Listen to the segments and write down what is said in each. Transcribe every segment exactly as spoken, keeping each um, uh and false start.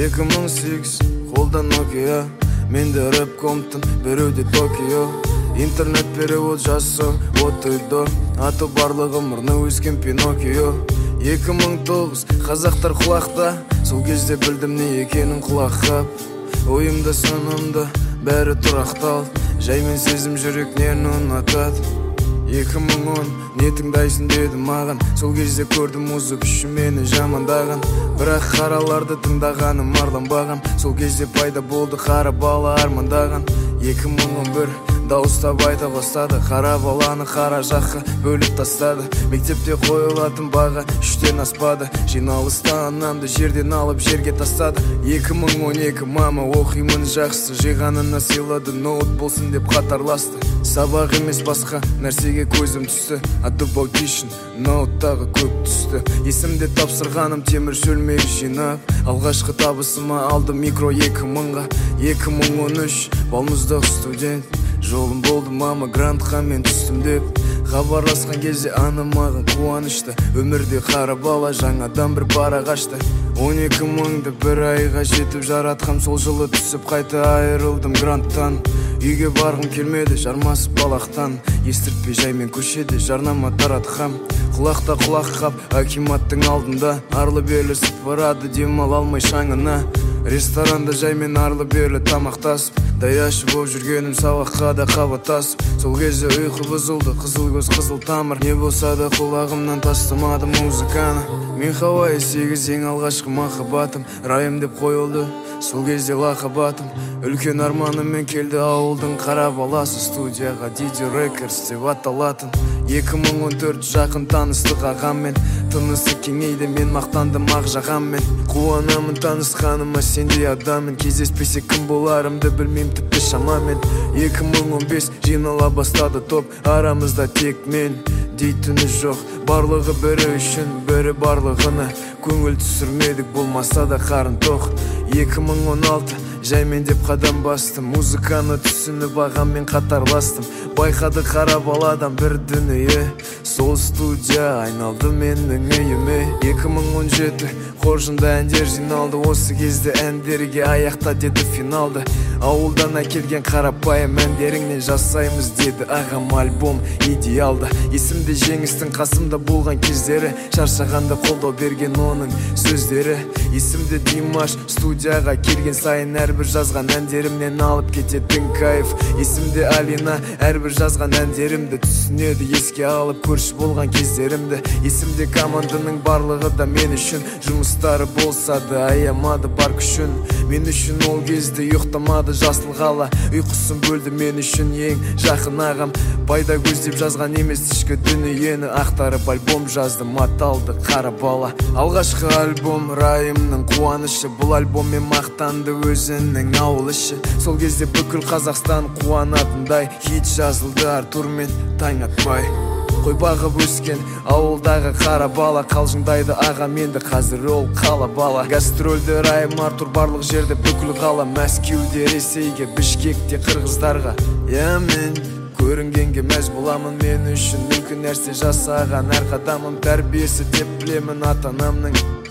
эки миң сегиз қолда Nokia, менде рэп Compton, біреуде Tokyo. Интернет перевод жасау отойдо, аты барлығы мұрны өскен Pinocchio. эки миң тогуз қазақтар құлақта, сол кезде білдім не екенін құлаққап. Ойымда санамда бәрі тұрақтал, жаймен сезім жүрек нені ұнатады. эки миң он не тыңдайсың деді маған, сол кезде көрдім музык үшін мені жамандаған. Бірақ қараларды тыңдағаным арланбаған, сол кезде пайда болды қара бала армандаған. эки миң он бір дауыстап айта бастады, қара баланы қара жаққа бөліп тастады. Мектепте қойылатын баға үштен аспады, жиналыста анамды жерден алып жерге тастады. эки миң он екі мама оқимын жақсы, жиғанына сыйлады, ноут болсын деп қатарласты. Сабақ емес басқа нәрсеге көзім түсті, атып аудишн ноуттағы көп түсті. Есімде тапсырғаным темір шөлмегі жинап, алғашқы табысыма алды микро эки мыңға. эки миң он үш балмұздақ студент, жолым болды мама грантқа мен түстім деп. Хабарласқан кезде анам маған қуанышты, өмірде қара бала жаңадан бір парақ ашты. он екі мыңды бір айға жетіп жаратқам, сол жылы түсіп қайта айырылдым гранттан. Үйге барғым келмеді жармасып балақтан, естіртпей жаймен көшеде жарнама таратқам. Құлақта құлақ қап акиматтың алдында, арлы берлі сыпырады демал алмай шаңына. Ресторанда жаймен арлы берлі тамақтасып, даяшы боп жүргенім сабаққа да қабаттасып. Сол кезде ұйқы бұзылды, қызыл көз қызыл тамыр, не болса да құлағымнан тастамады музыканы. Мен Хавайи сегіз ең алғашқы махаббатым, райым деп қойылды сол кезде лақабатым. Үлкен арманыммен келді ауылдың қара баласы, студияға Диди Records деп аталатын. эки миң он төрт жақын таныстық ағаммен, тынысы кеңейді мен мақтандым ақ жағаммен. Қуанамын танысқаныма сендей адаммен, кездеспесе кім боларымды білмейм тіпті шамамен. эки миң он бес жинала бастады топ, арамызда тек мен дейтіні жоқ. Барлығы бірі үшін, бірі барлығына, көңіл түсірмедік болмаса да қарын тоқ. эки миң он алты жаймен деп қадам бастым, музыканы түсініп ағаммен қатарластым. Байқады қара баладан бір дүние, сол студия айналды менің үйіме. эки миң он жеті қоржында әндер жиналды, осы кезде әндерге аяқта деді финалды. Ауылдан әкелген қарапайым әндеріңнен жасаймыз деді ағам, альбом идеалды. Есімде жеңістің қасымда болған кездері, шаршағанда қолдау берген оның сөздері. Есімде Димаш студияға келген сайын әрбір жазған әндерімнен алып кететін кайф. Есімде Алина әрбір жазған әндерімді түсінеді, еске алып көрші болған кездерімді. Есімде команданың барлығы да мен үшін, жұмыстары болса да аямады бар күшін. Мен үшін ол кезде ұйықтамады жасыл қала, ұйқысын бөлді мен үшін ең жақын ағам. Пайда көздеп жазған емес ішкі дүниені ақтарып альбом жаздым, аталды қара бала. Алғашқы альбом райымның қуанышы, бұл альбоммен мақтанды өзінің ауыл іші. Сол кезде бүкіл Қазақстан қуанатындай хит жазылды Артур мен таң атпай. Қой бағып өскен ауылдағы қара бала, қалжыңдайды аға менді қазір ол қала бала. Гастрольді райым Артур барлық жерде бүкіл қала, Мәскеуде, Ресейге, Бішкекте, Қырғыздарға. Я мен көрінгенге мәз боламын, мен үшін мүмкін нәрсе жасаған әр қадамым тәрбиесі деп білемін ата-анамның.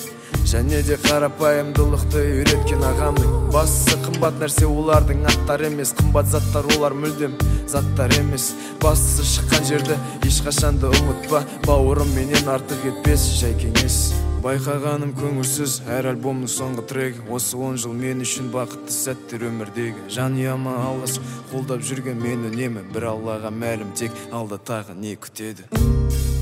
Және де қарапайымдылықты үйреткен ағамның. Бастысы қымбат нәрсе олардың аттар емес, қымбат заттар олар мүлдем заттар емес. Бастысы шыққан жерді ешқашанды ұмытпа, бауырым менен артық етпес жай кеңес. Байқағаным көңілсіз әр альбомның соңғы трекі, осы он жыл мен үшін бақытты сәттер өмірдегі. Жанұяма алғыс қолдап жүрген мен үнемі, бір Аллаға мәлім, тек алда тағы не күтеді.